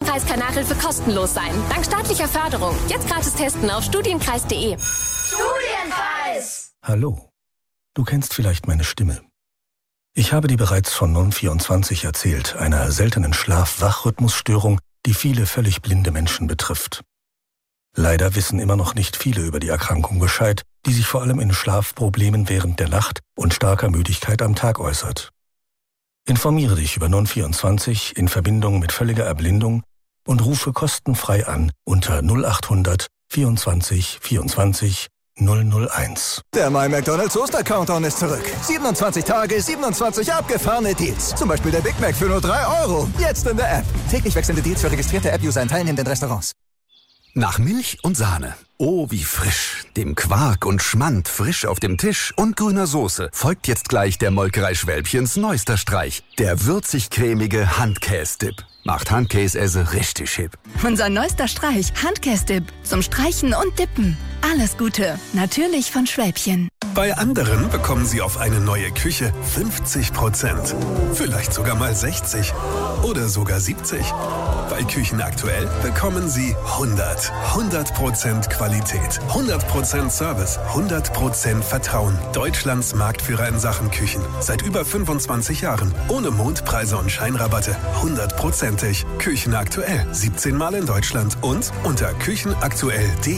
Studienpreis-Kanalhilfe kostenlos sein. Dank staatlicher Förderung. Jetzt gratis testen auf studienkreis.de. Studienpreis! Hallo. Du kennst vielleicht meine Stimme. Ich habe dir bereits von Non24 erzählt, einer seltenen Schlaf-Wach-Rhythmusstörung, die viele völlig blinde Menschen betrifft. Leider wissen immer noch nicht viele über die Erkrankung Bescheid, die sich vor allem in Schlafproblemen während der Nacht und starker Müdigkeit am Tag äußert. Informiere dich über Non24 in Verbindung mit völliger Erblindung und rufe kostenfrei an unter 0800 24 24 001. Der My McDonald's Oster-Countdown ist zurück. 27 Tage, 27 abgefahrene Deals. Zum Beispiel der Big Mac für nur 3 €. Jetzt in der App. Täglich wechselnde Deals für registrierte App-User in teilnehmenden Restaurants. Nach Milch und Sahne. Oh, wie frisch. Dem Quark und Schmand frisch auf dem Tisch und grüner Soße folgt jetzt gleich der Molkerei Schwälbchens neuester Streich. Der würzig-cremige Handkäse-Dip. Macht Handkäse richtig hip. Unser neuester Streich, Handkäse-Dip. Zum Streichen und Dippen. Alles Gute. Natürlich von Schwälbchen. Bei anderen bekommen Sie auf eine neue Küche 50%. Vielleicht sogar mal 60. Oder sogar 70. Bei Küchen aktuell bekommen Sie 100. 100% Qualität. 100% Service. 100% Vertrauen. Deutschlands Marktführer in Sachen Küchen. Seit über 25 Jahren. Ohne Mondpreise und Scheinrabatte. 100%ig. Küchen aktuell. 17 Mal in Deutschland und unter küchenaktuell.de.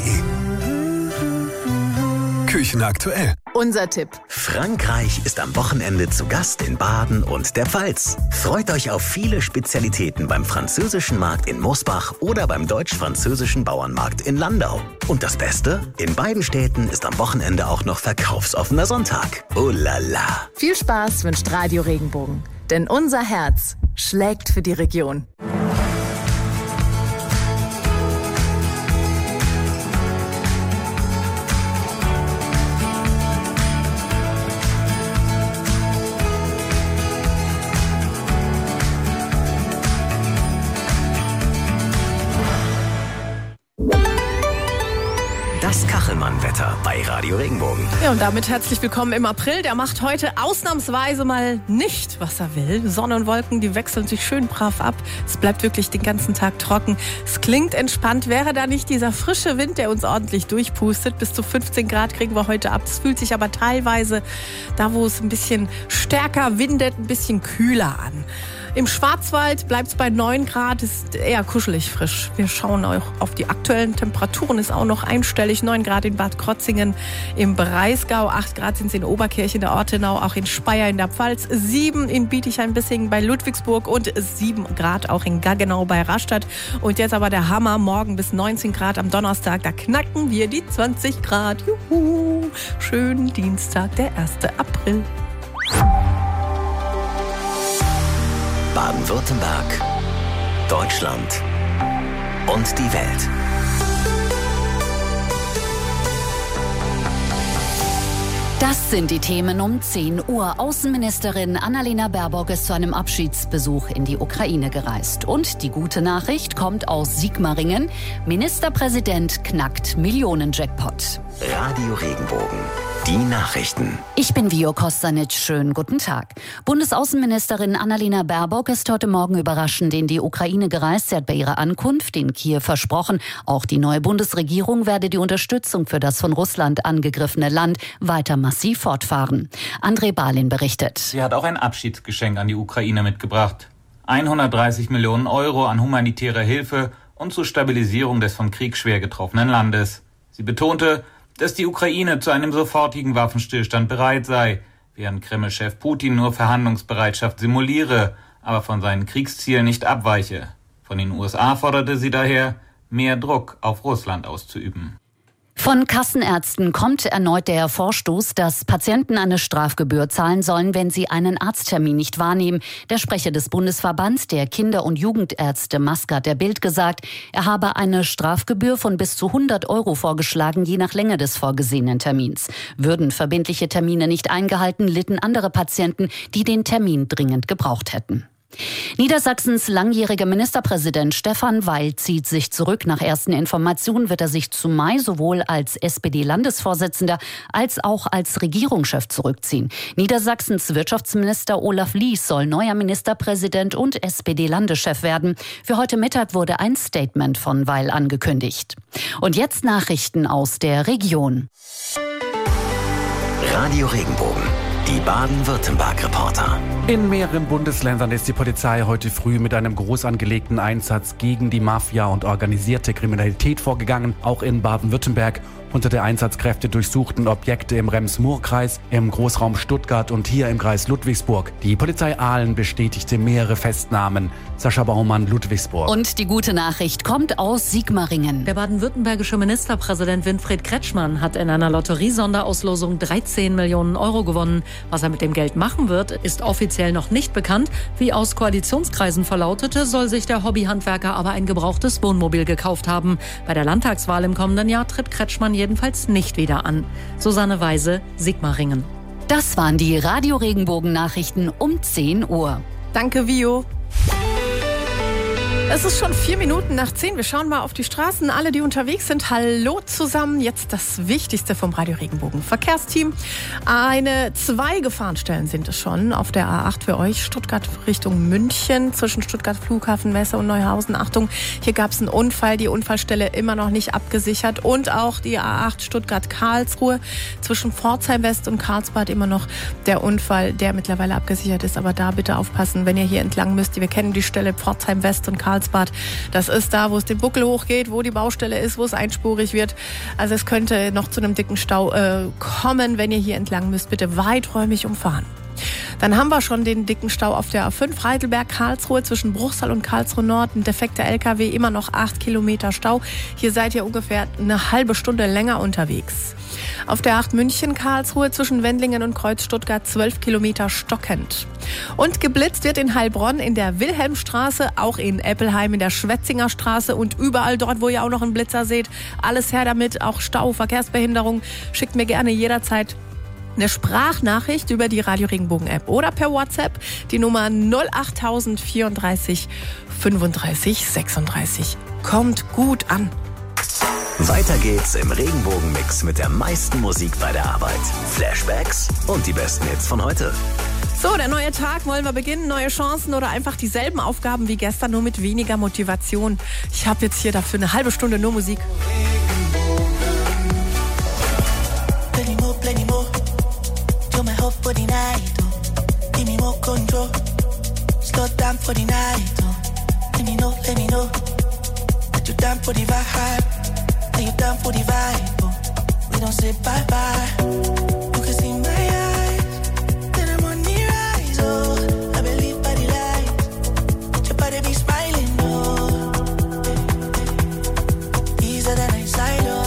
Küchen aktuell. Unser Tipp. Frankreich ist am Wochenende zu Gast in Baden und der Pfalz. Freut euch auf viele Spezialitäten beim französischen Markt in Mosbach oder beim deutsch-französischen Bauernmarkt in Landau. Und das Beste? In beiden Städten ist am Wochenende auch noch verkaufsoffener Sonntag. Oh la la. Viel Spaß wünscht Radio Regenbogen. Denn unser Herz schlägt für die Region. Das Kachelmann-Wetter bei Radio Regenbogen. Ja, und damit herzlich willkommen im April. Der macht heute ausnahmsweise mal nicht, was er will. Sonne und Wolken, die wechseln sich schön brav ab. Es bleibt wirklich den ganzen Tag trocken. Es klingt entspannt. Wäre da nicht dieser frische Wind, der uns ordentlich durchpustet. Bis zu 15 Grad kriegen wir heute ab. Es fühlt sich aber teilweise, da wo es ein bisschen stärker windet, ein bisschen kühler an. Im Schwarzwald bleibt es bei 9 Grad, ist eher kuschelig frisch. Wir schauen auch auf die aktuellen Temperaturen, ist auch noch einstellig. 9 Grad in Bad Krotzingen, im Breisgau, 8 Grad sind es in Oberkirch in der Ortenau, auch in Speyer in der Pfalz, 7 in Bietigheim-Bissingen bei Ludwigsburg und 7 Grad auch in Gaggenau bei Rastatt. Und jetzt aber der Hammer, morgen bis 19 Grad am Donnerstag, da knacken wir die 20 Grad. Juhu, schönen Dienstag, der 1. April. Baden-Württemberg, Deutschland und die Welt. Das sind die Themen um 10 Uhr. Außenministerin Annalena Baerbock ist zu einem Abschiedsbesuch in die Ukraine gereist. Und die gute Nachricht kommt aus Sigmaringen. Ministerpräsident knackt Millionen-Jackpot. Radio Regenbogen. Die Nachrichten. Ich bin Vio Kostanic. Schönen guten Tag. Bundesaußenministerin Annalena Baerbock ist heute Morgen überraschend in die Ukraine gereist. Sie hat bei ihrer Ankunft in Kiew versprochen, auch die neue Bundesregierung werde die Unterstützung für das von Russland angegriffene Land weiter massiv fortfahren. André Balin berichtet. Sie hat auch ein Abschiedsgeschenk an die Ukraine mitgebracht. 130 Millionen Euro an humanitärer Hilfe und zur Stabilisierung des vom Krieg schwer getroffenen Landes. Sie betonte, dass die Ukraine zu einem sofortigen Waffenstillstand bereit sei, während Kreml-Chef Putin nur Verhandlungsbereitschaft simuliere, aber von seinen Kriegszielen nicht abweiche. Von den USA forderte sie daher, mehr Druck auf Russland auszuüben. Von Kassenärzten kommt erneut der Vorstoß, dass Patienten eine Strafgebühr zahlen sollen, wenn sie einen Arzttermin nicht wahrnehmen. Der Sprecher des Bundesverbands der Kinder- und Jugendärzte Maske hat der Bild gesagt, er habe eine Strafgebühr von bis zu 100 Euro vorgeschlagen, je nach Länge des vorgesehenen Termins. Würden verbindliche Termine nicht eingehalten, litten andere Patienten, die den Termin dringend gebraucht hätten. Niedersachsens langjähriger Ministerpräsident Stefan Weil zieht sich zurück. Nach ersten Informationen wird er sich zu Mai sowohl als SPD-Landesvorsitzender als auch als Regierungschef zurückziehen. Niedersachsens Wirtschaftsminister Olaf Lies soll neuer Ministerpräsident und SPD-Landeschef werden. Für heute Mittag wurde ein Statement von Weil angekündigt. Und jetzt Nachrichten aus der Region. Radio Regenbogen. Die Baden-Württemberg-Reporter. In mehreren Bundesländern ist die Polizei heute früh mit einem groß angelegten Einsatz gegen die Mafia und organisierte Kriminalität vorgegangen. Auch in Baden-Württemberg. Hunderte Einsatzkräfte durchsuchten Objekte im Rems-Murr-Kreis, im Großraum Stuttgart und hier im Kreis Ludwigsburg. Die Polizei Aalen bestätigte mehrere Festnahmen. Sascha Baumann, Ludwigsburg. Und die gute Nachricht kommt aus Sigmaringen. Der baden-württembergische Ministerpräsident Winfried Kretschmann hat in einer Lotteriesonderauslosung 13 Millionen Euro gewonnen. Was er mit dem Geld machen wird, ist offiziell noch nicht bekannt. Wie aus Koalitionskreisen verlautete, soll sich der Hobbyhandwerker aber ein gebrauchtes Wohnmobil gekauft haben. Bei der Landtagswahl im kommenden Jahr tritt Kretschmann jedenfalls nicht wieder an. Susanne Weise, Sigmaringen. Das waren die Radio Regenbogen Nachrichten um 10 Uhr. Danke, Vio. Es ist schon 4 Minuten nach 10. Wir schauen mal auf die Straßen. Alle, die unterwegs sind, hallo zusammen. Jetzt das Wichtigste vom Radio Regenbogen Verkehrsteam. 2 Gefahrenstellen sind es schon auf der A8 für euch. Stuttgart Richtung München, zwischen Stuttgart Flughafen, Messe und Neuhausen. Achtung, hier gab es einen Unfall. Die Unfallstelle immer noch nicht abgesichert. Und auch die A8 Stuttgart-Karlsruhe, zwischen Pforzheim West und Karlsbad immer noch der Unfall, der mittlerweile abgesichert ist. Aber da bitte aufpassen, wenn ihr hier entlang müsst. Wir kennen die Stelle Pforzheim West und Karlsbad. Das ist da, wo es den Buckel hochgeht, wo die Baustelle ist, wo es einspurig wird. Also es könnte noch zu einem dicken Stau kommen, wenn ihr hier entlang müsst. Bitte weiträumig umfahren. Dann haben wir schon den dicken Stau auf der A5 Heidelberg-Karlsruhe zwischen Bruchsal und Karlsruhe Nord. Ein defekter LKW, immer noch 8 Kilometer Stau. Hier seid ihr ungefähr eine halbe Stunde länger unterwegs. Auf der 8 München-Karlsruhe zwischen Wendlingen und Kreuz Stuttgart 12 Kilometer stockend. Und geblitzt wird in Heilbronn in der Wilhelmstraße, auch in Eppelheim in der Schwetzinger Straße und überall dort, wo ihr auch noch einen Blitzer seht. Alles her damit, auch Stau, Verkehrsbehinderung. Schickt mir gerne jederzeit eine Sprachnachricht über die Radio Regenbogen App oder per WhatsApp die Nummer 08000 34 35 36. Kommt gut an. Weiter geht's im Regenbogen-Mix mit der meisten Musik bei der Arbeit. Flashbacks und die besten Hits von heute. So, der neue Tag, wollen wir beginnen? Neue Chancen oder einfach dieselben Aufgaben wie gestern, nur mit weniger Motivation? Ich habe jetzt hier dafür eine halbe Stunde nur Musik. Plenty more. Do my hope for the night, oh. Give me more control. Slow down for the night, oh. Let me know. That you down for the vibe. That you down for the vibe, oh. We don't say bye-bye. You can see my eyes. That I'm on the rise, oh. I believe by the light. That your body be smiling, oh. These are the nights I know.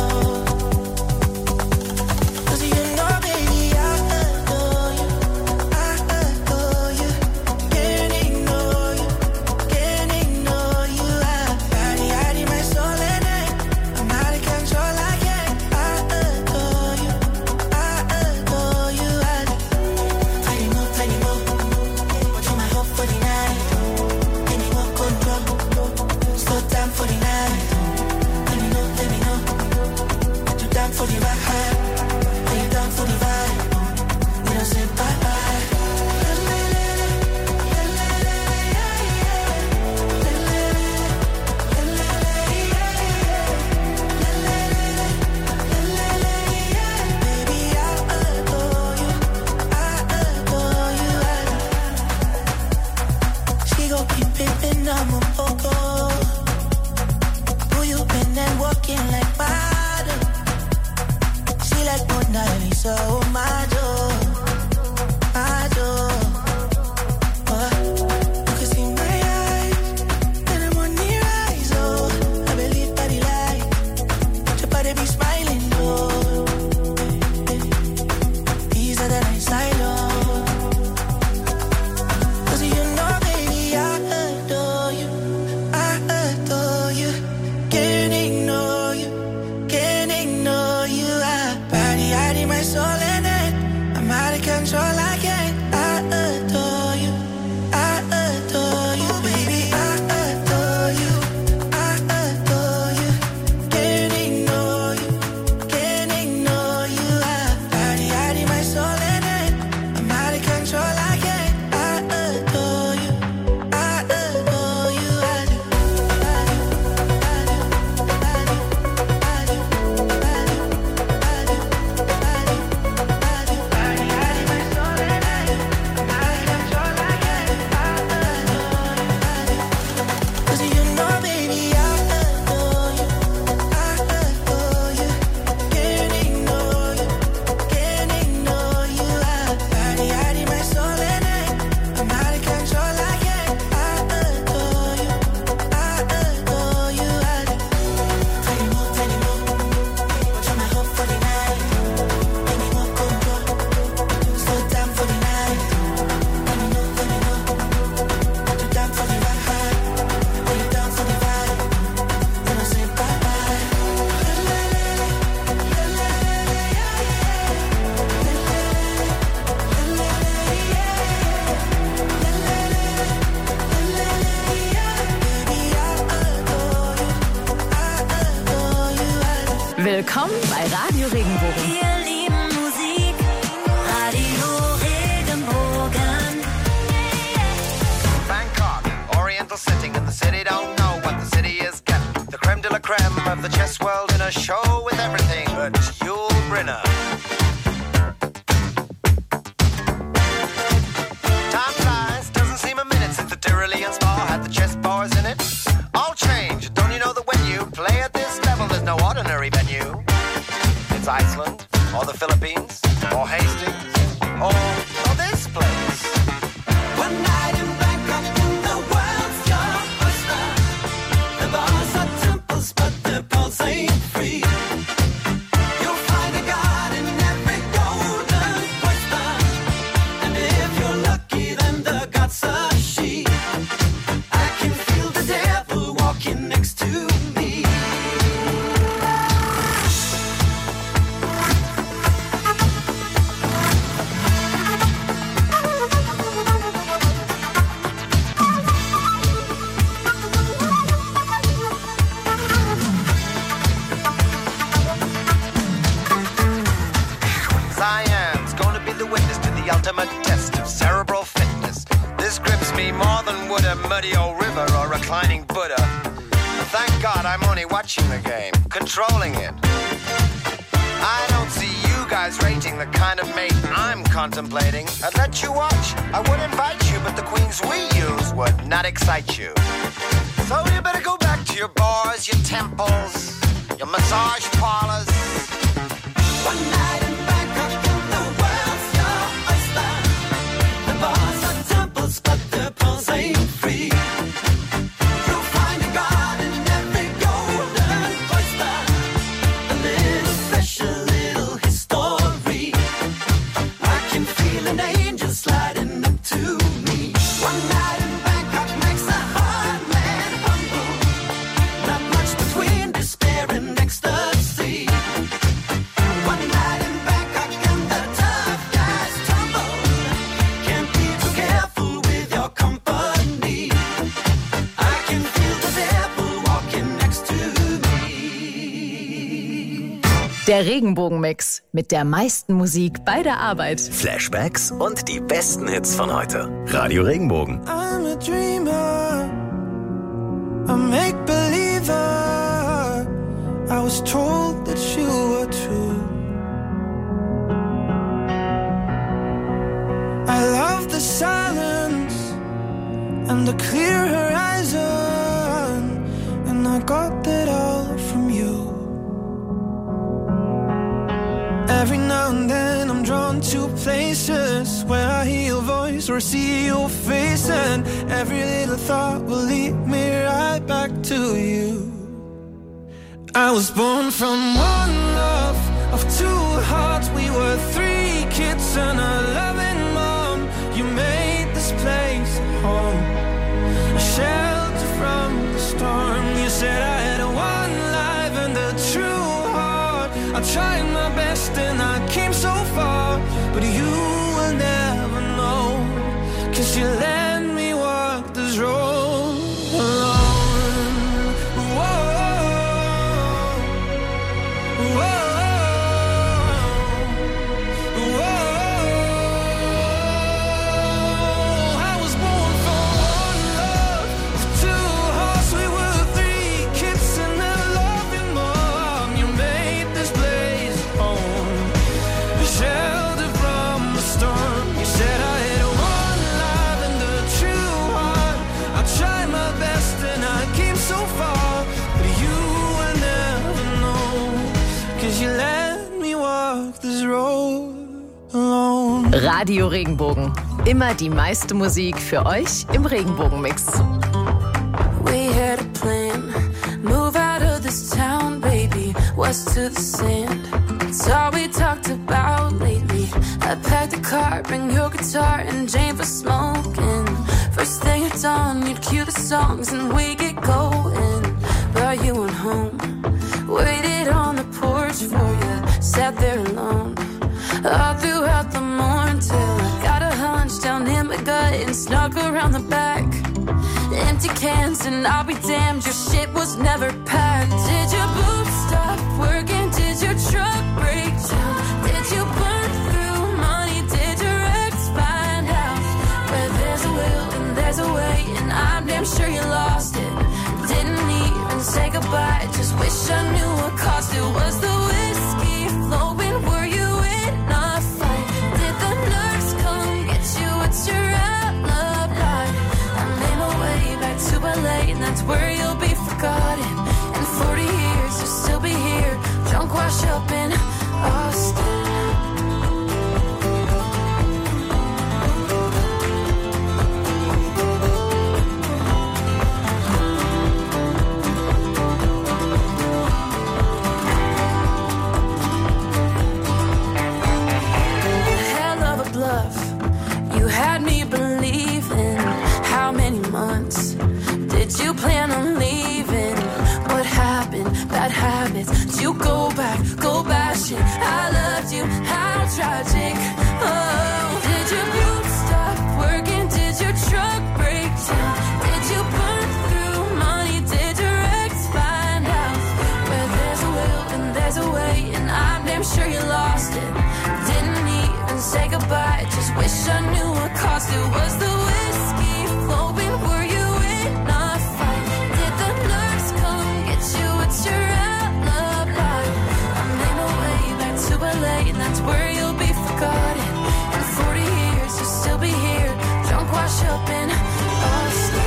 Willkommen bei Radio Regenbogen. Wir lieben Musik, Radio Regenbogen. Bangkok, Oriental sitting in the city, don't know what the city is getting. The creme de la creme of the chess world in a show with everything but Yul Brynner. Time flies, doesn't seem a minute since the Tyrolean spa had the chess bars in it. All change, don't you know that when you play at this level, there's no ordinary venue? It's Iceland, or the Philippines, or Hastings, or this place. One night in Bangkok and the world's your oyster. The bars are temples, but their pulse ain't free. You'll find a god in every golden oyster. And if you're lucky, then the god's a she. I can feel the devil walking next to me. Cyan's gonna be the witness to the ultimate test of cerebral fitness. This grips me more than would a muddy old river or reclining Buddha. Thank God I'm only watching the game, controlling it. I don't see you guys rating the kind of mate I'm contemplating. I'd let you watch, I would invite you, but the queens we use would not excite you. So you better go back to your bars, your temples, your massage parlors. One night in Bangkok and the world's your oyster. The bars are temples, but their pulse ain't free. You'll find a god in every golden oyster. A little special, little history. I can feel an angel sliding up to me. One night in Bangkok makes a hard man humble. Not much between despair and ecstasy. One night in Bangkok and the tough guys tumble. Can't be too careful with your company. I can feel the devil walking next to me. Der Regenbogenmix mit der meisten Musik bei der Arbeit. Flashbacks und die besten Hits von heute. Radio Regenbogen. I'm a dreamer, a make-believer. I was told that you were true. I love the silence and the clear horizon, and I got that all from you. Every now and then I'm drawn to places where I hear your voice or see your face, and every little thought will lead me right back to you. I was born from one love of two hearts. We were three kids and a loving mom. You made this place home, a shelter from the storm. You said I had one life and a true heart. I tried my best and I came so far, but you will never know, 'cause you let me walk this road alone. Whoa. Radio Regenbogen. Immer die meiste Musik für euch im Regenbogenmix. We had a plan, move out of this town, baby, west to the sand. It's all we talked about lately. I packed the car, bring your guitar and Jane for smoking. First thing at dawn, you'd cue the songs and we get going. But you went home, waited on the porch for you, sat there alone. All throughout the morning till I got a hunch down in my gut and snuck around the back. Empty cans and I'll be damned, your shit was never packed. Did your boobs stop working? bad habits. You go bash it. I loved you, how tragic. Oh, did your boots stop working? Did your truck break down? Did you burn through money? Did your ex find out? Where there's a will and there's a way, and I'm damn sure you lost it. Didn't even say goodbye, just wish I knew what cost it. Was the whiskey flowing? Were you in a fight? Did the nurse come get you? It's your alibi. I made my way back to LA, and that's where you'll be forgotten. In 40 years you'll still be here, drunk, wash up in Austin.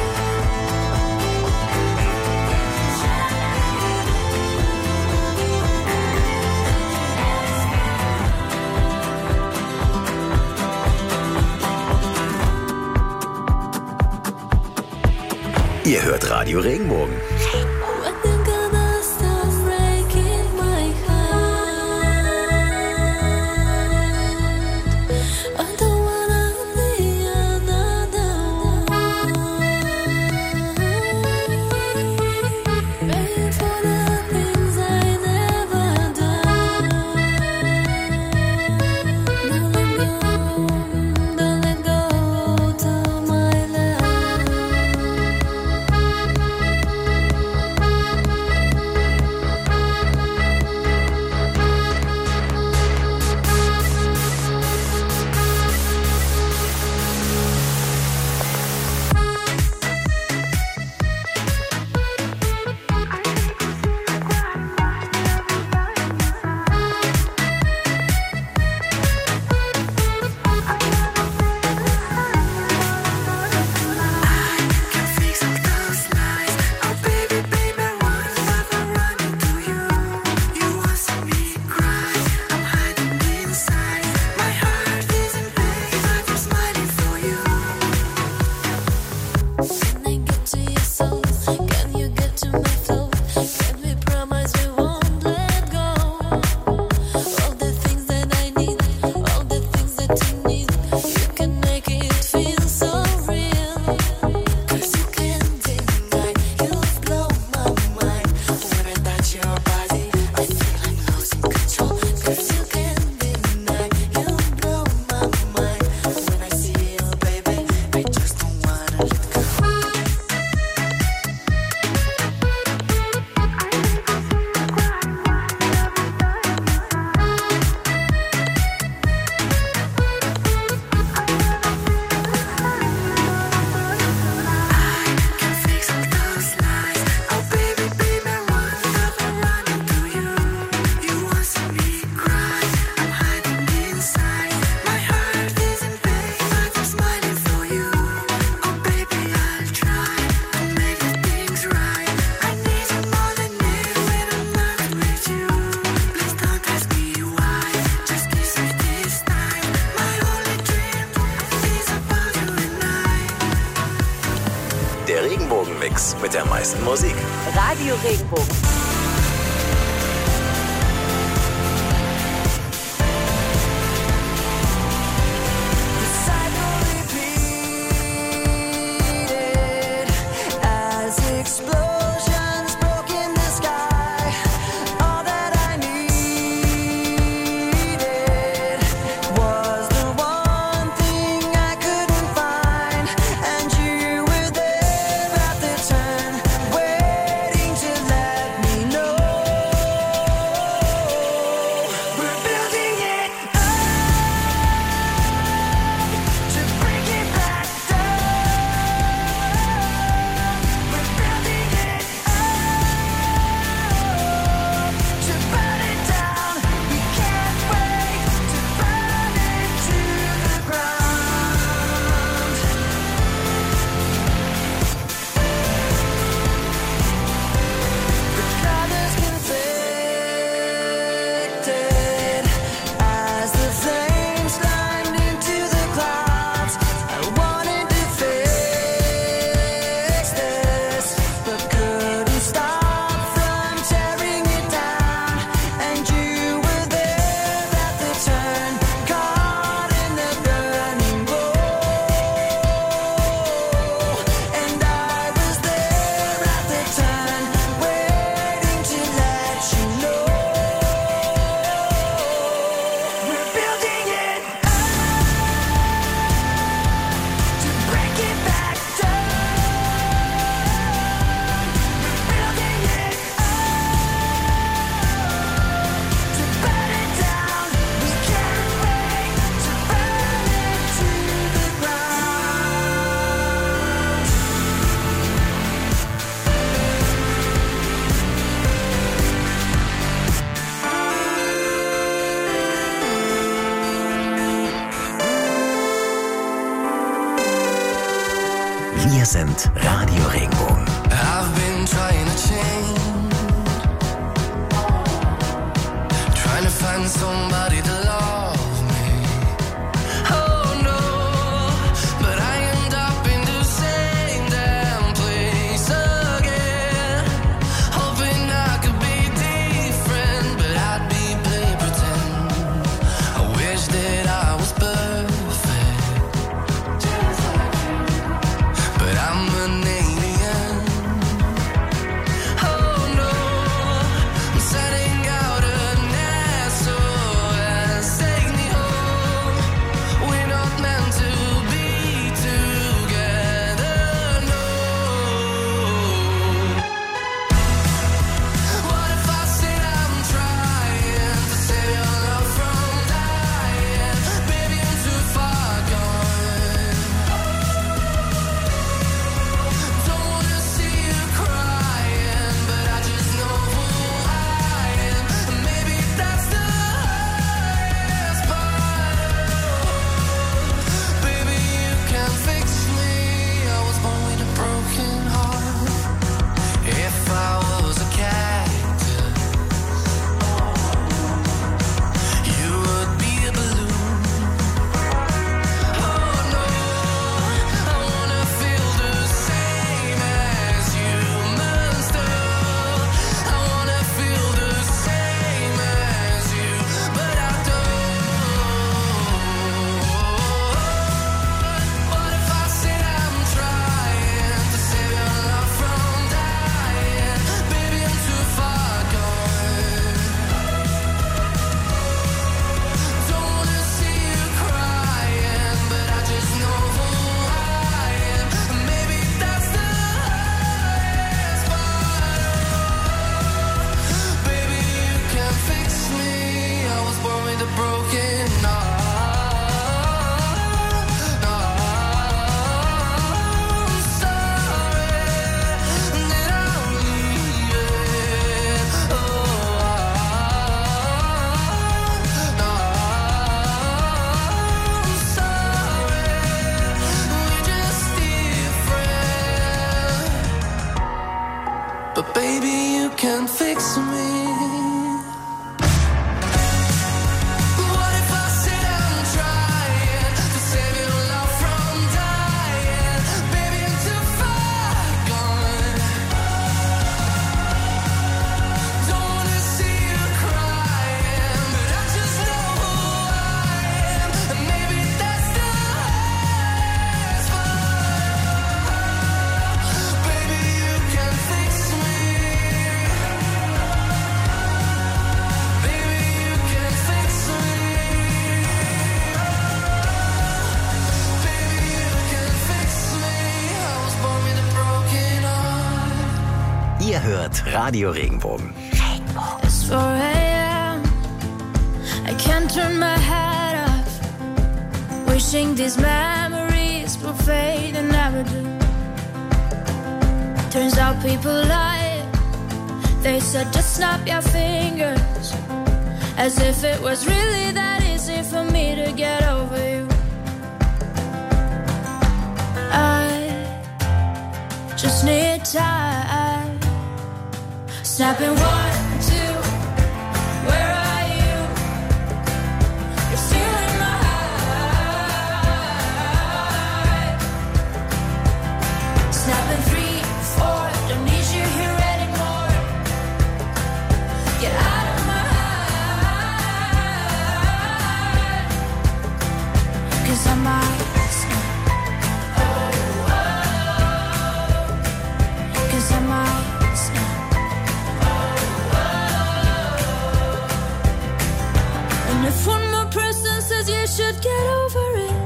Ihr hört Radio Regenbogen. Der Regenbogenmix mit der meisten Musik. Radio Regenbogen. Waiting to let me sind Radio Regenbogen. I've been trying to change, trying to find somebody to love me. Oh no, but I end up in the same damn place again. Hoping I could be different, but I'd be play pretend. I wish that I was perfect, but I'm an alien. Oh no, I'm setting out an SOS. Take me home. We're not meant to be together, no. What if I said I'm trying to save your love from dying? Baby, I'm too far gone. Don't wanna see you crying, but I just know who I am. And maybe that's the highest part. Baby, you can fix me. I was born with a broken heart. If I was a cactus, you would be a balloon. Oh no, I wanna feel the same as you, monster. I wanna feel the same as you, but I don't. What if I said I'm trying to save your love from dying? Baby, I'm too far gone. Don't wanna see you crying, but I just know who I am. Maybe that's the highest part. Baby, you can fix me. I was born with a broken heart. I'm sorry that I'm leaving. I'm sorry, we're just different. But baby, you can fix me. What if I said I'm trying to save your love from dying? Baby, I'm too far gone. Don't wanna see you crying, but I just know who I am. And maybe that's the highest part. Baby, you can fix me. Baby, you can fix me. Baby, you can fix me. I was born with a broken heart. Ihr hört Radio Regenbogen. It's 4 a.m. I can't turn my head off. Wishing these memories will fade and never do. Turns out people lie. They said just snap your fingers, as if it was really that easy for me to get over you. I just need time. Snapping 1, 2. Where are you? You're still in my heart. Snapping 3, 4. Don't need you here anymore. Get out of my heart. 'Cause I might snap. 'Cause I might snap. And if one more person says you should get over it,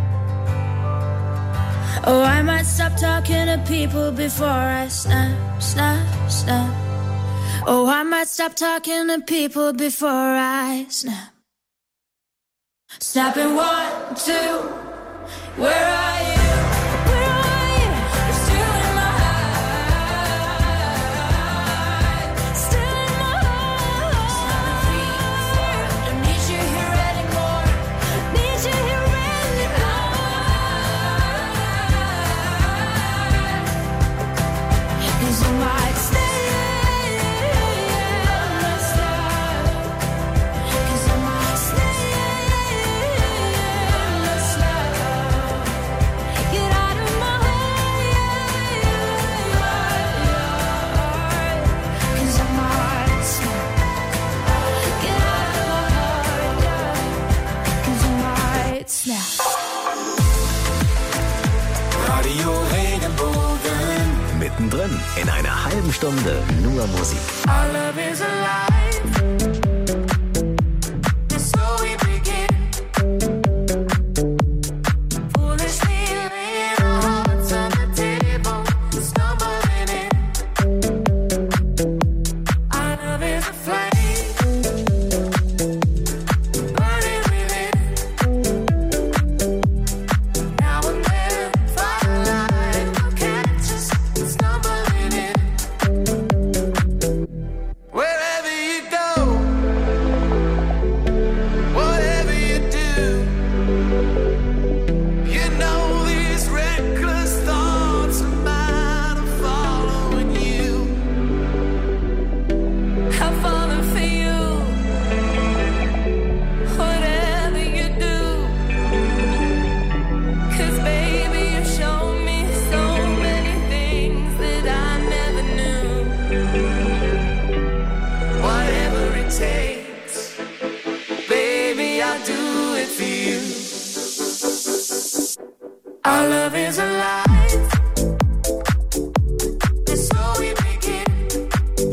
oh, I might stop talking to people before I snap, snap, snap. Oh, I might stop talking to people before I snap. Snapping 1, 2. Where are you? Where are you? You're still in my heart. Still in my heart. Snapping 3, 4. Don't need you here anymore. Need you here anymore. halben Stunde nur Musik. Our love is alive. That's so we begin. Foolishly laying our hearts on the table, stumbling in. Our love is a flame, burning within. Now and then, firelight will catch us, stumbling in. Wherever you go, whatever you do, you know these reckless thoughts of mine are following you. I'm falling for you, whatever you do. 'Cause baby, you shown me so many things that I never knew. Whatever it takes, baby, I'll do it for you. Our love is alive. That's so we begin.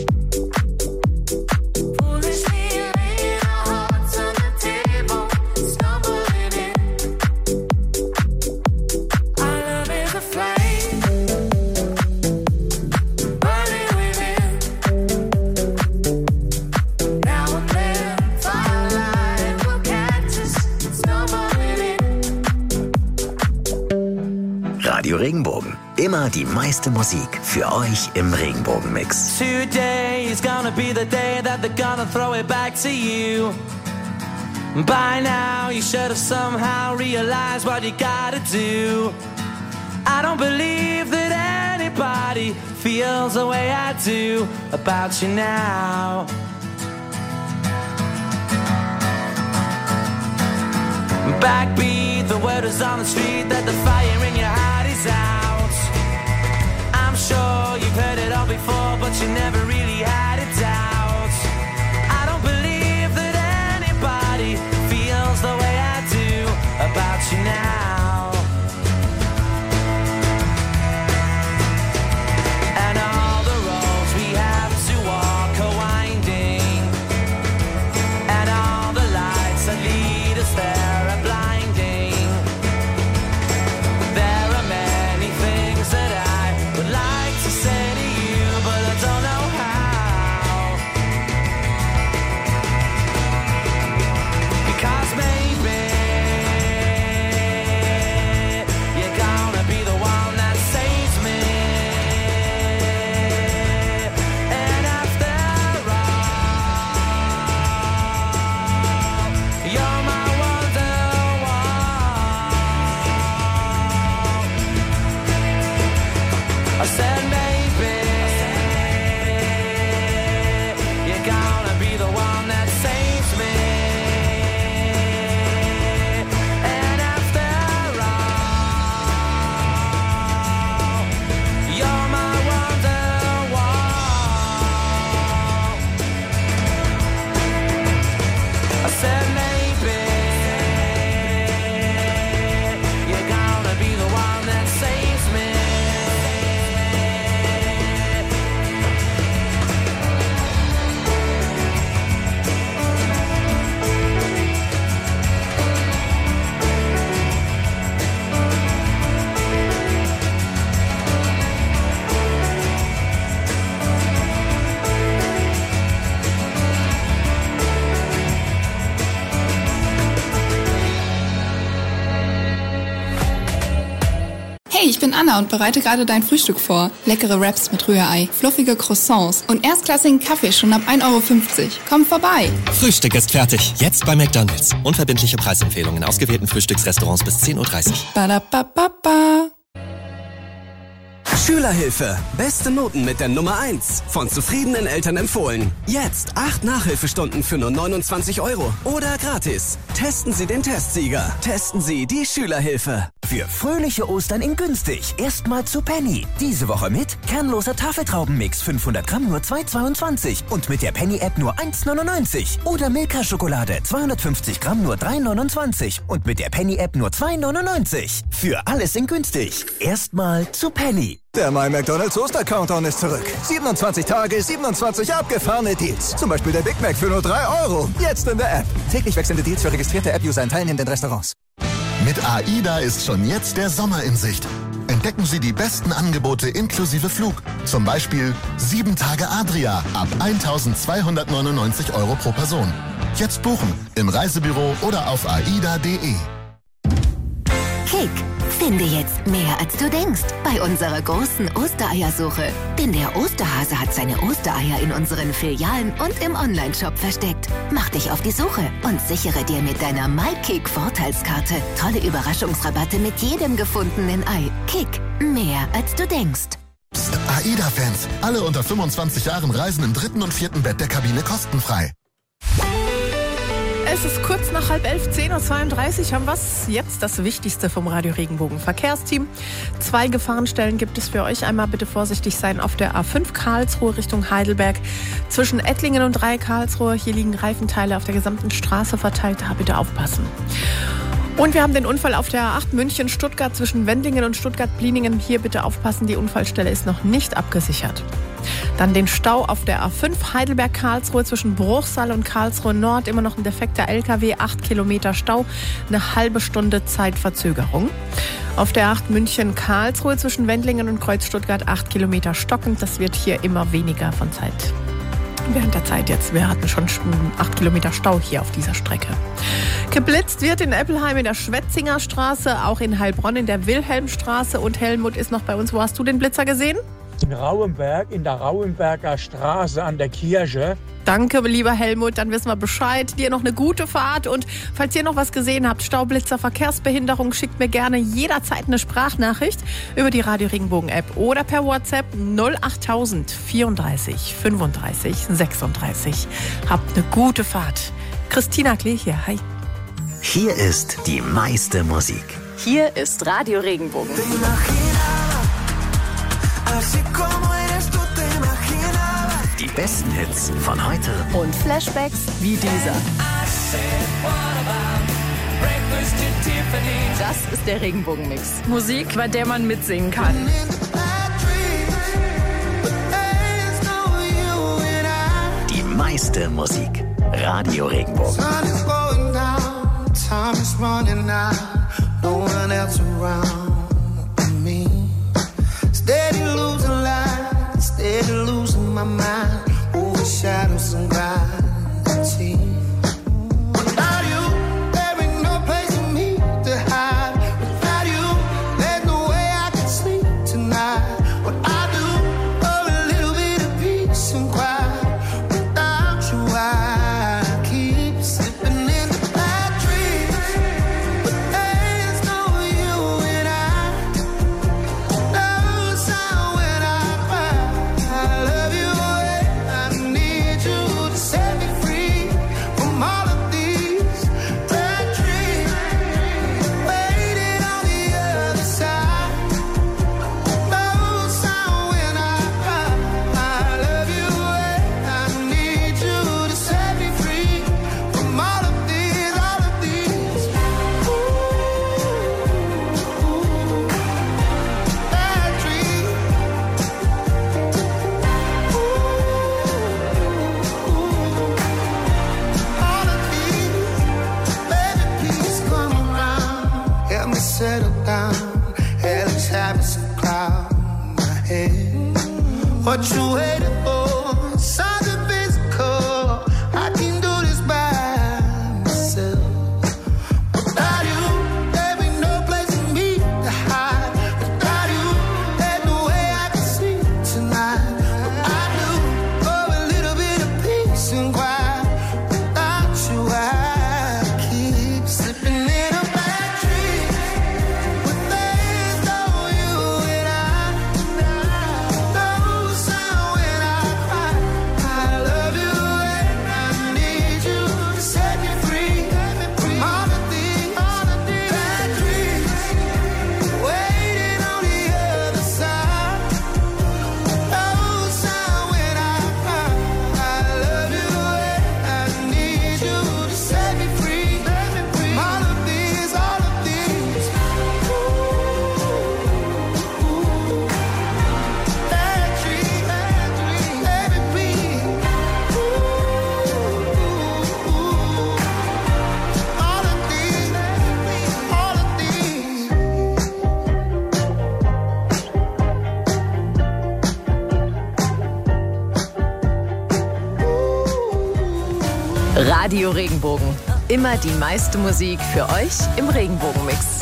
Foolishly laying our hearts on the table, stumbling in. Our love is a flame, burning within. Now and then, firelight will catch us, stumbling in. Radio Regenbogen. Immer die meiste Musik für euch im Regenbogen-Mix. Today is gonna be the day that they're gonna throw it back to you. By now you should have somehow realized what you gotta do. I don't believe that anybody feels the way I do about you now. Backbeat, the word is on the street that the fire in your heart is out. I'm sure you've heard it all before, but you never really had a doubt. I don't believe that anybody feels the way I do about you now. And all the roads we have to walk are winding, and all the lights that lead us there are blinding. There are many things that I would like to say to you, but I don't know how. Because maybe you're gonna be the one that saves me. And after all, you're my wonderwall. I said maybe you're gonna be the one that saves me. And after all, you're my wonderwall. I said maybe you're gonna be the one that saves me. Hey, ich bin Anna und bereite gerade dein Frühstück vor. Leckere Wraps mit Rührei, fluffige Croissants und erstklassigen Kaffee schon ab 1,50 €. Komm vorbei. Frühstück ist fertig. Jetzt bei McDonald's. Unverbindliche Preisempfehlungen in ausgewählten Frühstücksrestaurants bis 10:30 Uhr. Badabababa. Schülerhilfe. Beste Noten mit der Nummer 1. Von zufriedenen Eltern empfohlen. Jetzt 8 Nachhilfestunden für nur 29 € oder gratis. Testen Sie den Testsieger. Testen Sie die Schülerhilfe. Für fröhliche Ostern in günstig. Erstmal zu Penny. Diese Woche mit kernloser Tafeltraubenmix 500 Gramm nur 2,22 und mit der Penny-App nur 1,99. Oder Milka-Schokolade 250 Gramm nur 3,29 und mit der Penny-App nur 2,99. Für alles in günstig. Erstmal zu Penny. Der My McDonald's Oster-Countdown ist zurück. 27 Tage, 27 abgefahrene Deals. Zum Beispiel der Big Mac für nur 3 Euro. Jetzt in der App. Täglich wechselnde Deals für registrierte App-User in teilnehmenden Restaurants. Mit AIDA ist schon jetzt der Sommer in Sicht. Entdecken Sie die besten Angebote inklusive Flug. Zum Beispiel 7 Tage Adria ab 1.299 € pro Person. Jetzt buchen im Reisebüro oder auf aida.de. Kick. Finde jetzt mehr, als du denkst, bei unserer großen Ostereiersuche. Denn der Osterhase hat seine Ostereier in unseren Filialen und im Onlineshop versteckt. Mach dich auf die Suche und sichere dir mit deiner MyKick-Vorteilskarte tolle Überraschungsrabatte mit jedem gefundenen Ei. Kick. Mehr, als du denkst. Psst, AIDA-Fans. Alle unter 25 Jahren reisen im 3. und 4. Bett der Kabine kostenfrei. Es ist kurz nach 10:30, 10:32 haben wir jetzt das Wichtigste vom Radio Regenbogen Verkehrsteam. 2 Gefahrenstellen gibt es für euch. Einmal bitte vorsichtig sein auf der A5 Karlsruhe Richtung Heidelberg. Zwischen Ettlingen und 3 Karlsruhe. Hier liegen Reifenteile auf der gesamten Straße verteilt. Da bitte aufpassen. Und wir haben den Unfall auf der A8 München-Stuttgart zwischen Wendlingen und Stuttgart-Pliningen. Hier bitte aufpassen, die Unfallstelle ist noch nicht abgesichert. Dann den Stau auf der A5 Heidelberg-Karlsruhe zwischen Bruchsal und Karlsruhe Nord. Immer noch ein defekter LKW, 8 Kilometer Stau, eine halbe Stunde Zeitverzögerung. Auf der A8 München-Karlsruhe zwischen Wendlingen und Kreuz Stuttgart 8 Kilometer stockend. Das wird hier immer weniger von Zeit. Während der Zeit jetzt. Wir hatten schon 8 Kilometer Stau hier auf dieser Strecke. Geblitzt wird in Eppelheim in der Schwetzinger Straße, auch in Heilbronn in der Wilhelmstraße. Und Helmut ist noch bei uns. Wo hast du den Blitzer gesehen? In Rauenberg, in der Rauenberger Straße an der Kirche. Danke, lieber Helmut, dann wissen wir Bescheid. Dir noch eine gute Fahrt und falls ihr noch was gesehen habt, Staublitzer, Verkehrsbehinderung, schickt mir gerne jederzeit eine Sprachnachricht über die Radio Regenbogen App oder per WhatsApp 08000 34 35 36. Habt eine gute Fahrt. Christina Klee hier, hi. Hier ist die meiste Musik. Hier ist Radio Regenbogen. Die besten Hits von heute und Flashbacks wie dieser. Das ist der Regenbogenmix. Musik, bei der man mitsingen kann. Die meiste Musik. Radio Regenbogen. Steady losing my mind, overshadows and gravity. Without you, there ain't no place for me to hide. Without you, there's no way I can sleep tonight. What I do, for a little bit of peace and quiet. Without you, I keep slipping into bad dreams. But there's no you and I. No sound when I cry. I love you, I need you to set me free from all of these bad dreams. Waiting on the other side. No sound when I cry. I love you, I need you to set me free from all of these bad dreams. Help me settle down. Hellish habits of crowd my head. What you waiting for? Something physical. I can do this by myself. Without you, there ain't no place for me to hide. Without you, there's no way I can sleep tonight. But I do for a little bit of peace and quiet. Without you, I keep slipping in a bad dream. But there's no you and I. No sound when Radio Regenbogen. Immer die meiste Musik für euch im Regenbogenmix.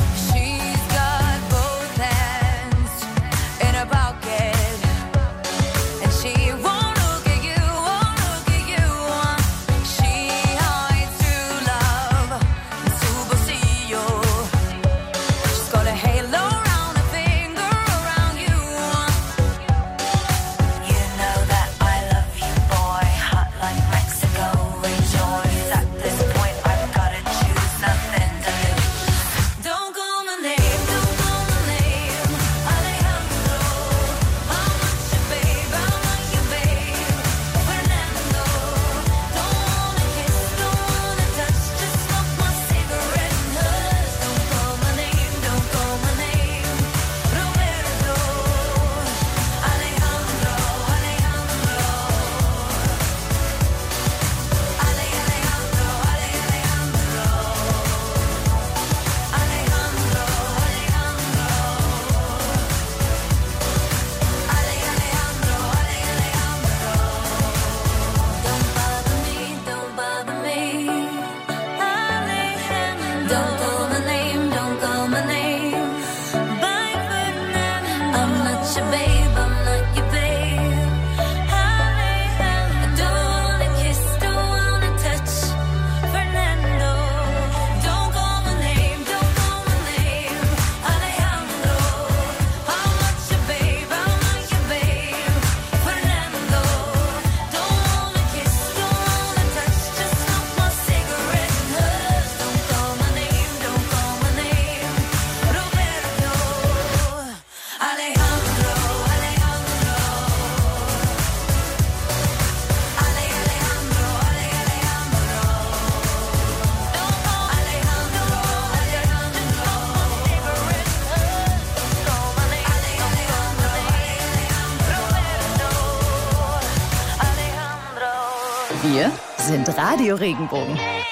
Wir sind Radio Regenbogen.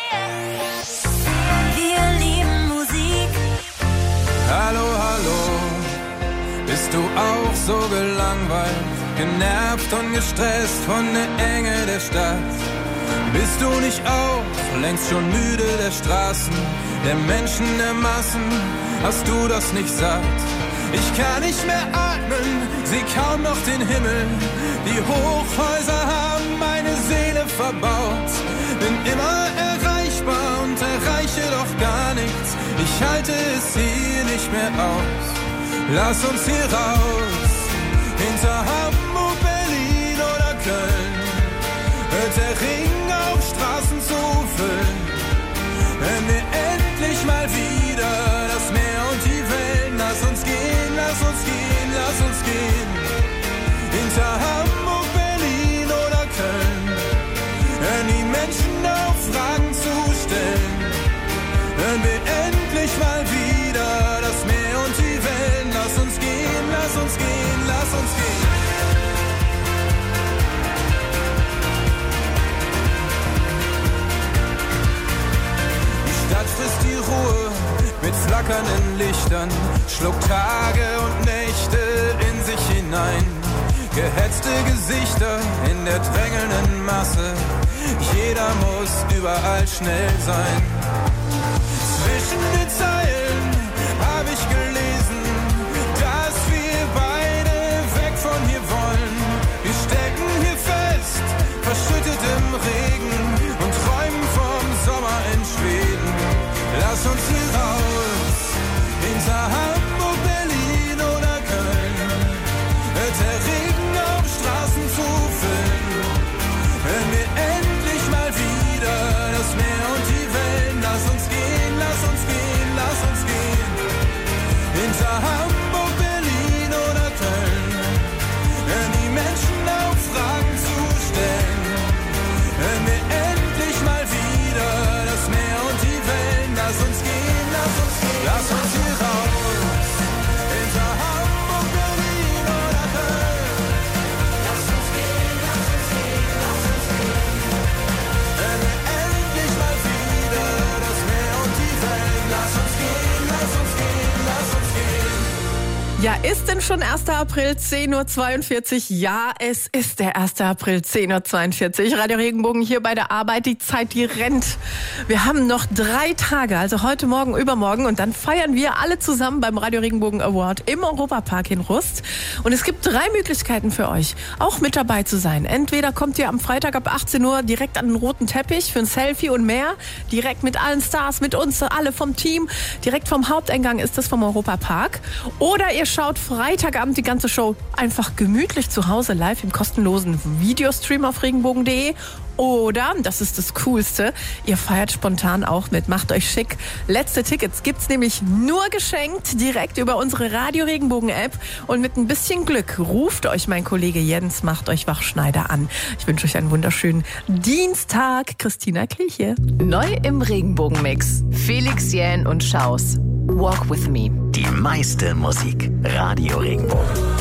Wir lieben Musik. Hallo, hallo, bist du auch so gelangweilt, genervt und gestresst von der Enge der Stadt? Bist du nicht auch längst schon müde der Straßen, der Menschen, der Massen? Hast du das nicht satt? Ich kann nicht mehr atmen, seh kaum noch den Himmel. Die Hochhäuser haben meine Seele verbaut. Bin immer erreichbar und erreiche doch gar nichts. Ich halte es hier nicht mehr aus. Lass uns hier raus, hinter Hamburg, Berlin oder Köln. Hört der Ring auf, Straßen zu füllen. Wenn wir endlich mal wieder das Meer und die Wellen. Lass uns gehen, lass uns gehen, lass uns gehen. Hinter Hamburg, Berlin oder Köln. Hören die Menschen auf, Fragen zu stellen. Hören wir endlich mal wieder das Meer und die Wellen. Lass uns gehen, lass uns gehen, lass uns gehen. Stadt frisst die Ruhe mit flackernden Lichtern, schluckt Tage und Nächte in sich hinein. Gehetzte Gesichter in der drängelnden Masse, jeder muss überall schnell sein. Zwischen den Zeilen hab ich gelesen, dass wir beide weg von hier wollen. Wir stecken hier fest, verschüttet im Regen und träumen vom Sommer in Schweden. Lass uns hier raus, hinter Hamburg, Berlin oder Köln. Hört der Regen auf, Straßen zu füllen. Hören wir endlich mal wieder das Meer und die Wellen. Lass uns gehen, lass uns gehen, lass uns gehen. Hinter Hamburg, Berlin oder Köln. Hören die Menschen auf, Fragen zu stellen. Hören wir endlich mal wieder das Meer und die Wellen. Lass uns gehen, lass uns schon 1. April, 10.42 Uhr. Ja, es ist der 1. April, 10.42 Uhr. Radio Regenbogen hier bei der Arbeit. Die Zeit, die rennt. Wir haben noch 3 Tage, also heute, morgen, übermorgen. Und dann feiern wir alle zusammen beim Radio Regenbogen Award im Europapark in Rust. Und es gibt 3 Möglichkeiten für euch, auch mit dabei zu sein. Entweder kommt ihr am Freitag ab 18 Uhr direkt an den roten Teppich für ein Selfie und mehr. Direkt mit allen Stars, mit uns, alle vom Team. Direkt vom Haupteingang ist das vom Europapark. Oder ihr schaut Freitagabend die ganze Show einfach gemütlich zu Hause live im kostenlosen Videostream auf regenbogen.de. Oder, das ist das Coolste, ihr feiert spontan auch mit. Macht euch schick. Letzte Tickets gibt's nämlich nur geschenkt, direkt über unsere Radio Regenbogen App. Und mit ein bisschen Glück ruft euch mein Kollege Jens, macht euch Wachschneider an. Ich wünsche euch einen wunderschönen Dienstag. Christina Kliche. Neu im Regenbogenmix. Felix Jähn und Schaus. Walk with me. Die meiste Musik. Radio Regenbogen.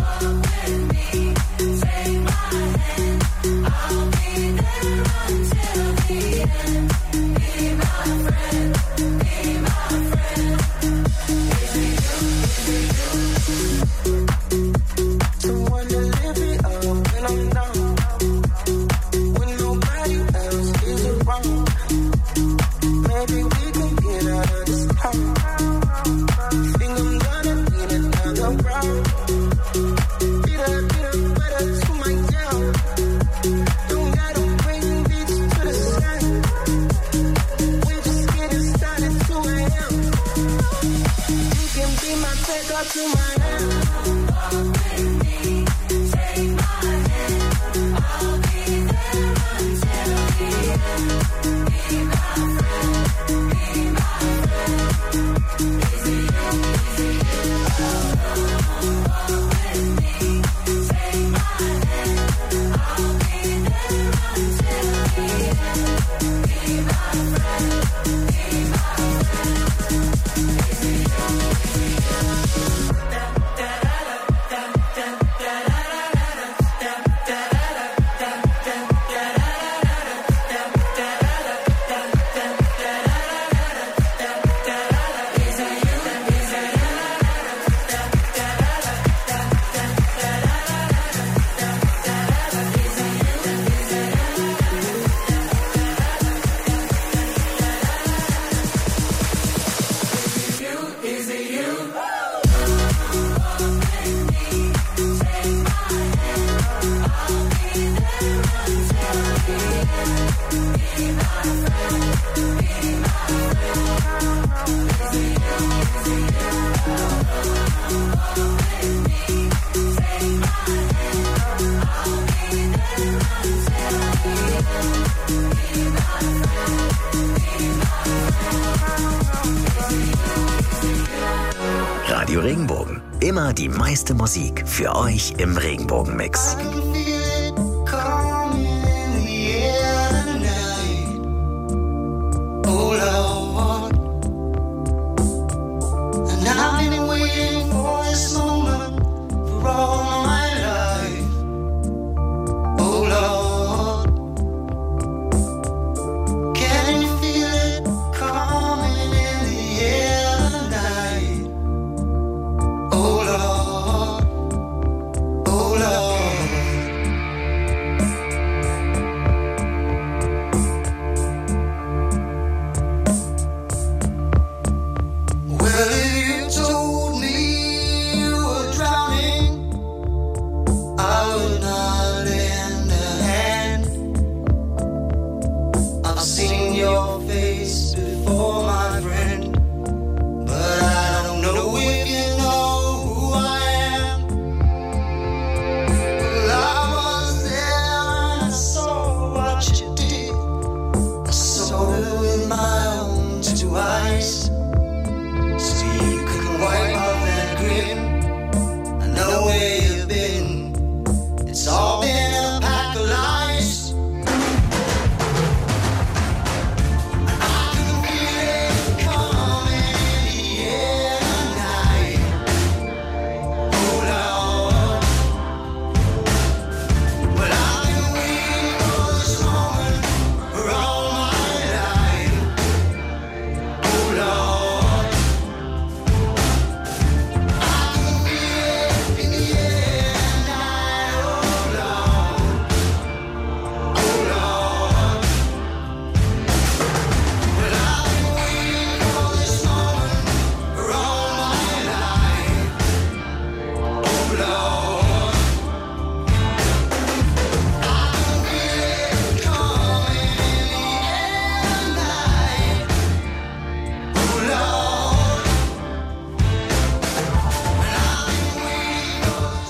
Radio Regenbogen. Immer die meiste Musik für euch im Regenbogenmix.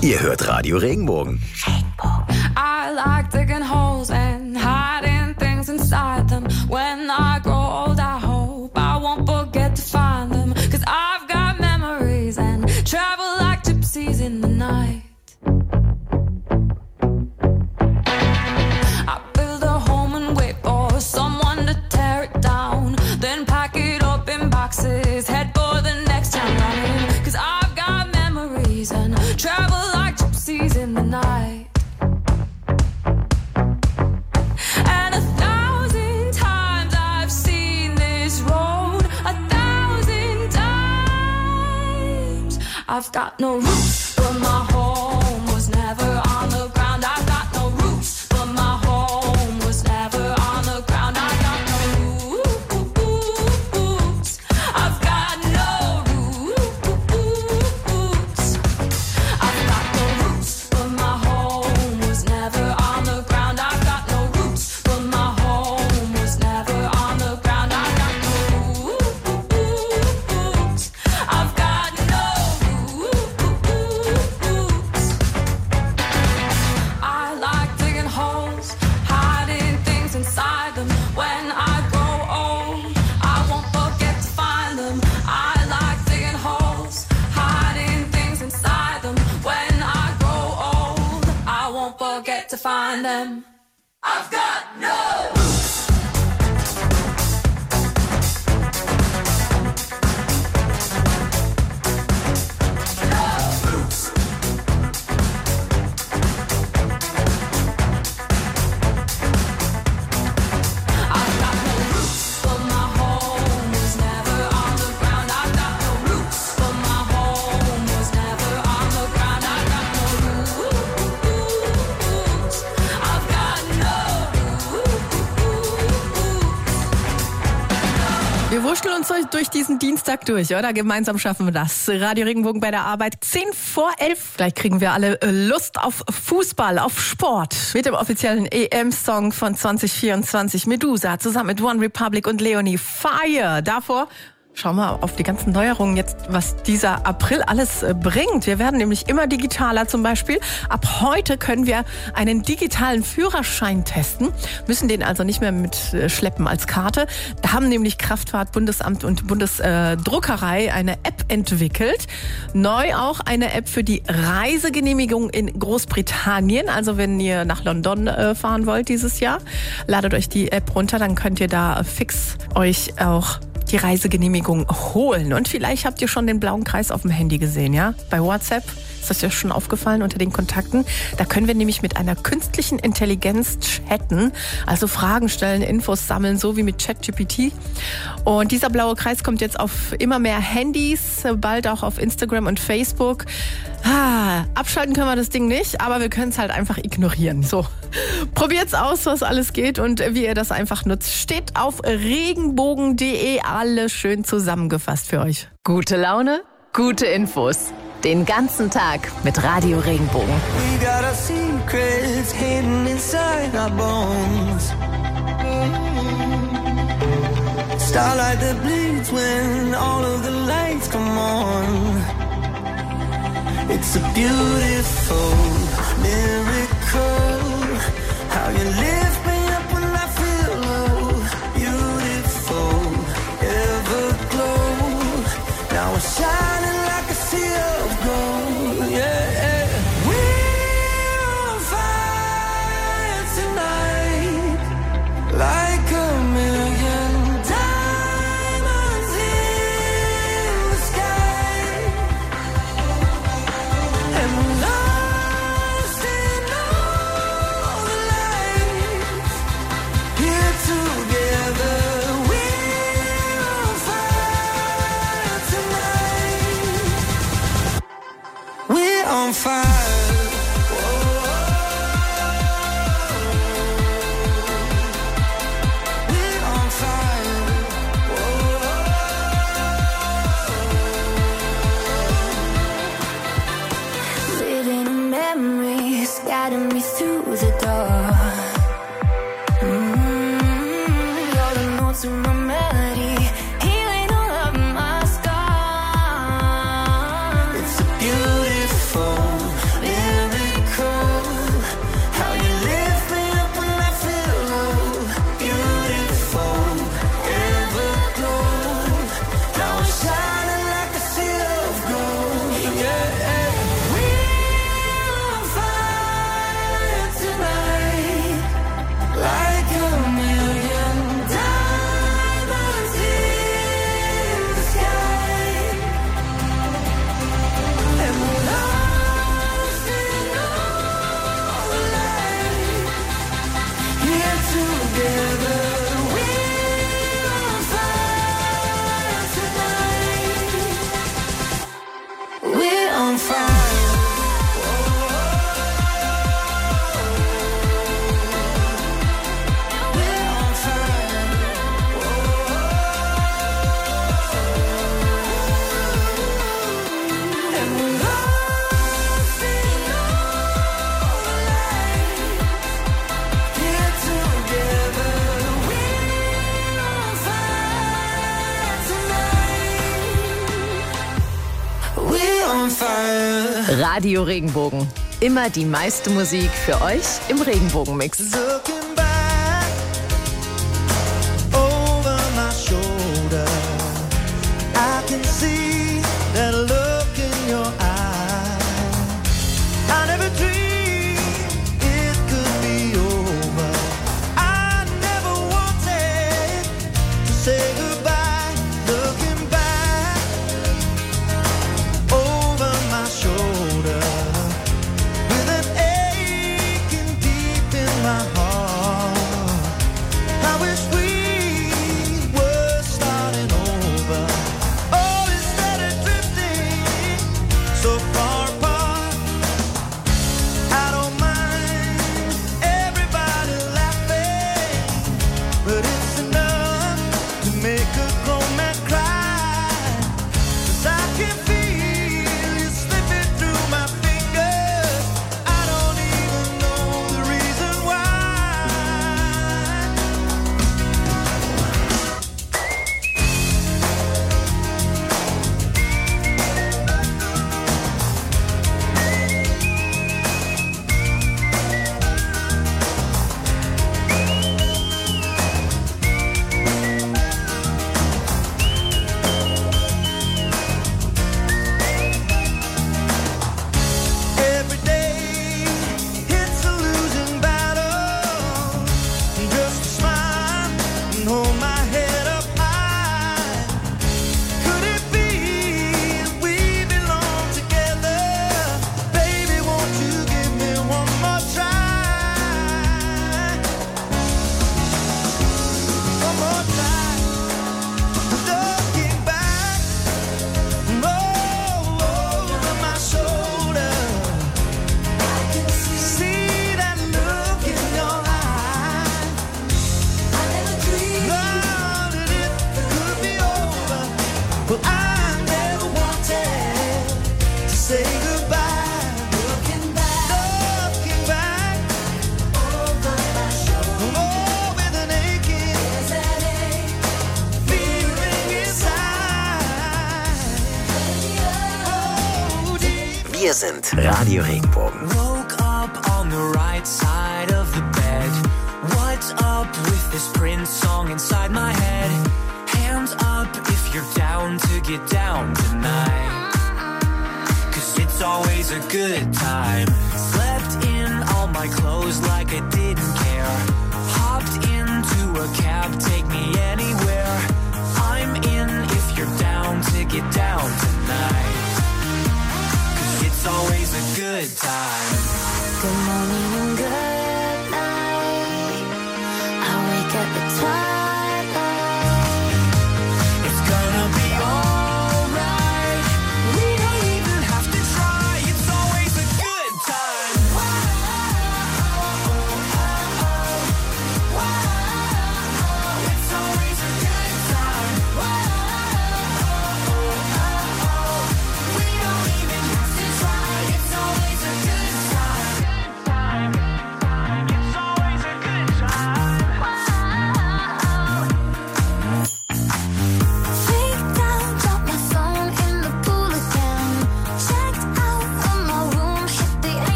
Ihr hört Radio Regenbogen. I like digging holes and hiding things inside them. When I grow old, I hope I won't forget to find them. 'Cause I've got memories and travel like gypsies in the night. I build a home and wait for someone to tear it down. Then pack it up in boxes, head for the next town running. 'Cause I've got memories and travel like gypsies in the night. And 1,000 times I've seen this road, 1,000 times. I've got no roots, but my home was never on the ground. I've got no roots, but my home was never on the ground. I got no roots. I've got no roots. I've got no roots, but my home was never on the ground. I've got no roots, but my home was never on the ground. I got no roots. I've got no roots. I like digging holes, hiding things inside them. When I grow old, I won't forget to find them. I like digging holes, hiding things inside them. When I grow old, I won't forget to find them. I've got no roots. I've got no roots, but my home was never on the ground. I've got no roots, but my home was never on the ground. I've got no roots. I've got no roots. Wir wurschteln uns durch diesen Dienstag durch, oder? Gemeinsam schaffen wir das. Radio Regenbogen bei der Arbeit, 10:10. Gleich kriegen wir alle Lust auf Fußball, auf Sport. Mit dem offiziellen EM-Song von 2024. Medusa zusammen mit One Republic und Leonie. Fire. Davor schauen wir auf die ganzen Neuerungen jetzt, was dieser April alles bringt. Wir werden nämlich immer digitaler zum Beispiel. Ab heute können wir einen digitalen Führerschein testen, müssen den also nicht mehr mitschleppen als Karte. Da haben nämlich Kraftfahrt-Bundesamt und Bundesdruckerei eine App entwickelt. Neu auch eine App für die Reisegenehmigung in Großbritannien. Also wenn ihr nach London fahren wollt dieses Jahr, ladet euch die App runter, dann könnt ihr da fix euch auch die Reisegenehmigung holen. Und vielleicht habt ihr schon den blauen Kreis auf dem Handy gesehen, ja? Bei WhatsApp ist das ja schon aufgefallen unter den Kontakten. Da können wir nämlich mit einer künstlichen Intelligenz chatten, also Fragen stellen, Infos sammeln, so wie mit ChatGPT. Und dieser blaue Kreis kommt jetzt auf immer mehr Handys, bald auch auf Instagram und Facebook. Abschalten können wir das Ding nicht, aber wir können es halt einfach ignorieren. So, probiert's aus, was alles geht und wie ihr das einfach nutzt. Steht auf regenbogen.de, alles schön zusammengefasst für euch. Gute Laune, gute Infos. Den ganzen Tag mit Radio Regenbogen. We got our secrets hidden inside our bones. Starlight that bleeds when all of the lights come on. It's a beautiful miracle. How you lift me up when I feel low. Beautiful, everglow. Now we're shining like a sea of gold. Yeah, we're on fire tonight, like a million diamonds in the sky. And we're lost in all the light. together. We're on fire tonight. We're on fire. Radio Regenbogen. Immer die meiste Musik für euch im Regenbogen-Mix. Looking back over my shoulder, I can see that look in your eye. I never dreamed it could be over. I never wanted to say goodbye. Looking back over my shoulder, with an aching deep in my heart. I wish we were starting over. Oh, instead of drifting so far apart. I don't mind everybody laughing, but it's enough to make a grown man cry. 'Cause I can feel you slipping through my fingers. I don't even know the reason why. Every day it's a losing battle. Just smile and hold my head up high. Could it be that we belong together? Baby, won't you give me one more try? One more try. Looking back over my shoulder, I can see that look in your eye. I never dreamed that it could be over. Well, I never wanted to say goodbye. Looking back over my shoulder, oh, with an aching feeling inside. Oh, deep. Wir sind Radio Regenbogen. Woke up on the right side of the bed. What's up with this Prince song inside my head? Hands up if you're down to get down tonight. 'Cause it's always a good time. Slept in all my clothes like I didn't care. Hopped into a cab, take me anywhere. I'm in if you're down to get down tonight. 'Cause it's always a good time. Good morning and good night. I wake up at twilight. It's gonna be alright. We don't even have to try. It's always a good time. It's always a good time. We don't even have to try. It's always a good time. It's always a good time.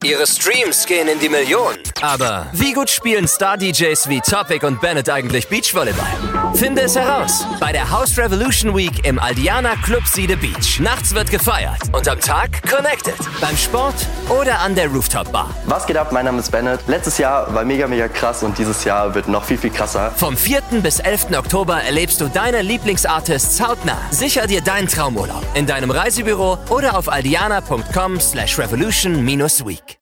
Ihre Streams gehen in die Millionen. Aber wie gut spielen Star-DJs wie Topic und Bennett eigentlich Beachvolleyball? Finde es heraus bei der House Revolution Week im Aldiana Club Siede Beach. Nachts wird gefeiert und am Tag connected. Beim Sport oder an der Rooftop Bar. Was geht ab? Mein Name ist Bennett. Letztes Jahr war mega krass und dieses Jahr wird noch viel krasser. Vom 4. bis 11. Oktober erlebst du deine Lieblingsartists hautnah. Sicher dir deinen Traumurlaub in deinem Reisebüro oder auf aldiana.com/revolution-week.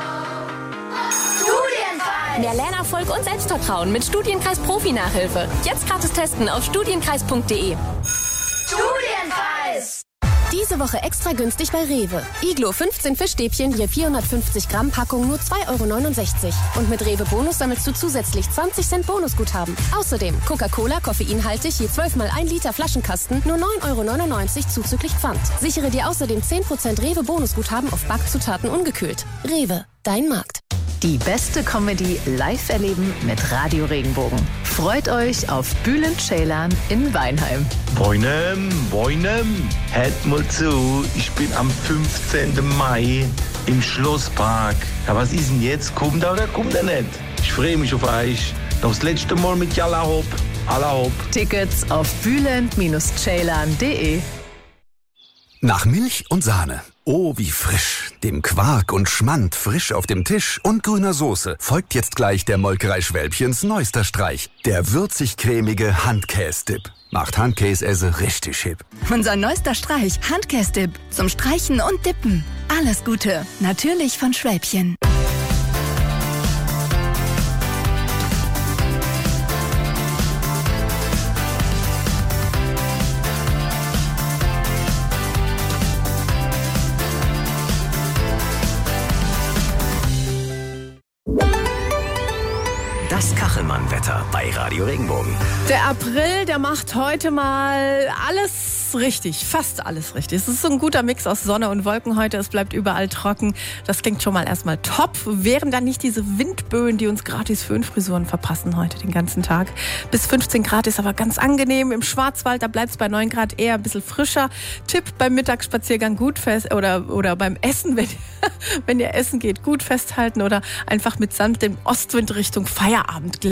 Mehr Lernerfolg und Selbstvertrauen mit Studienkreis Profi-Nachhilfe. Jetzt gratis testen auf studienkreis.de. Studienkreis! Diese Woche extra günstig bei Rewe. Iglo 15 Fischstäbchen je 450 Gramm Packung nur 2,69 €. Und mit Rewe Bonus sammelst du zusätzlich 20 Cent Bonusguthaben. Außerdem Coca-Cola koffeinhaltig je 12 mal 1 Liter Flaschenkasten nur 9,99 € zuzüglich Pfand. Sichere dir außerdem 10% Rewe Bonusguthaben auf Backzutaten ungekühlt. Rewe, dein Markt. Die beste Comedy live erleben mit Radio Regenbogen. Freut euch auf Bülent Ceylan in Weinheim. Boinem, hört mal zu, ich bin am 15. Mai im Schlosspark. Ja, was ist denn jetzt? Kommt er oder kommt er nicht? Ich freue mich auf euch. Noch das letzte Mal mit Jalla Hopp. Alla Hopp. Tickets auf bülent-ceylan.de. Nach Milch und Sahne. Oh, wie frisch. Dem Quark und Schmand frisch auf dem Tisch und grüner Soße folgt jetzt gleich der Molkerei Schwälbchens neuester Streich. Der würzig-cremige Handkäse-Dip. Macht Handkäse richtig hip. Unser neuester Streich, Handkäse-Dip. Zum Streichen und Dippen. Alles Gute. Natürlich von Schwälbchen. Das Kachelmann-Wetter bei Radio Regenbogen. Der April, der macht heute mal alles richtig, fast alles richtig. Es ist so ein guter Mix aus Sonne und Wolken heute. Es bleibt überall trocken. Das klingt schon mal erstmal top. Wären dann nicht diese Windböen, die uns gratis Föhnfrisuren verpassen heute den ganzen Tag. Bis 15 Grad ist aber ganz angenehm. Im Schwarzwald, da bleibt es bei 9 Grad eher ein bisschen frischer. Tipp beim Mittagsspaziergang gut fest oder beim Essen, wenn ihr essen geht, gut festhalten oder einfach mit sanftem Ostwind Richtung Feierabend